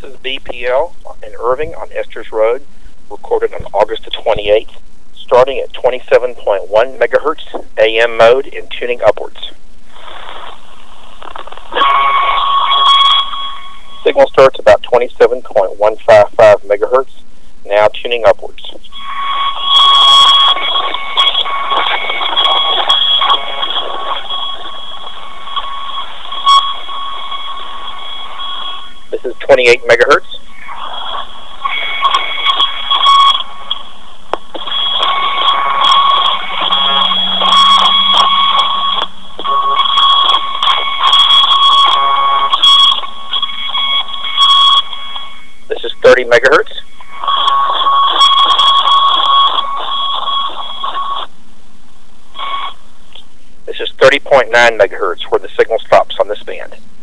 is BPL in Irving on Esters Road, recorded on August the 28th, starting at 27.1 megahertz AM mode and tuning upwards. Signal starts about 27.155 megahertz, now tuning upwards. This is 28 megahertz. This is 30 megahertz. This is 30.9 megahertz where the signal stops on this band.